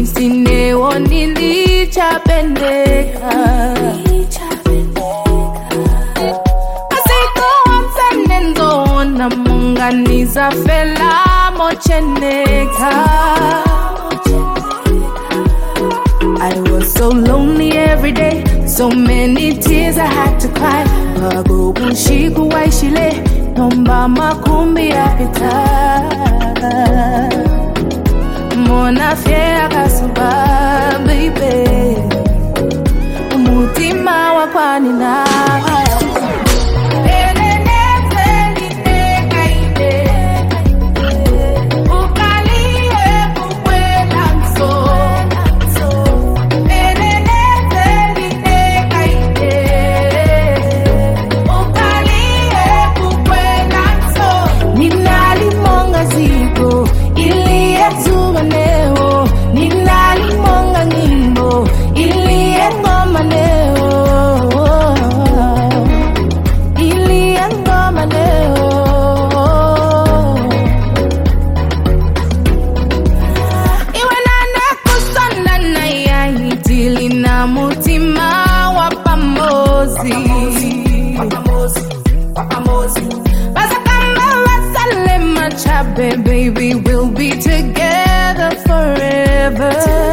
Sineo nilichapendeka. Asiko amsanenzo na munganiza fela mocheneka. I was so lonely every day, so many tears I had to cry. Bago bushiku waishile, nomba makumbi apita. Mona fea kasuba, baby. Umutima wa kwanina. Baby, we'll be together forever.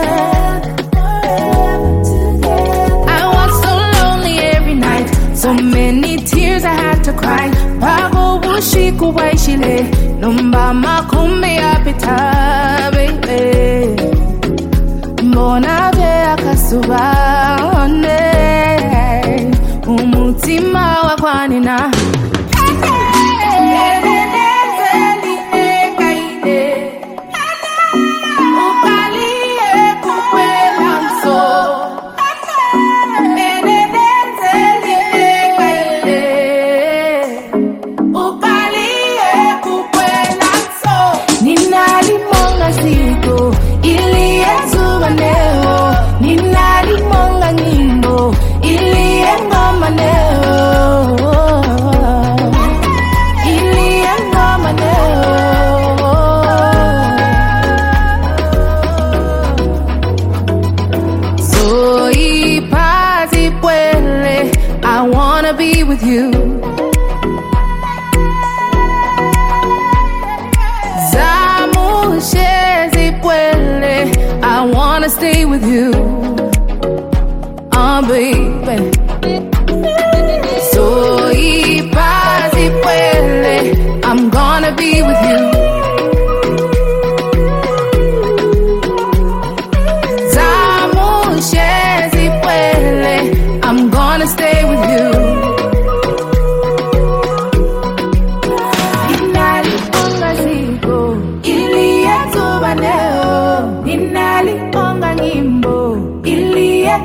I was so lonely every night, so many tears I had to cry. Pago bushiku waishile, nomba makumbi apita, baby. Mbona vea kasuba, one, umutima wa kwanina. I wanna be with you. Zamushezi puele, I wanna stay with you. Oh baby. Soy paz y puele, I'm gonna be with you. Zamushezi puele, I'm gonna stay with you. Ninali onga zigo, ilia tubaneo. Ninali onga ngimbo, ilia.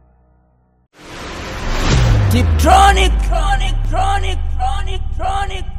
Deep Tronic.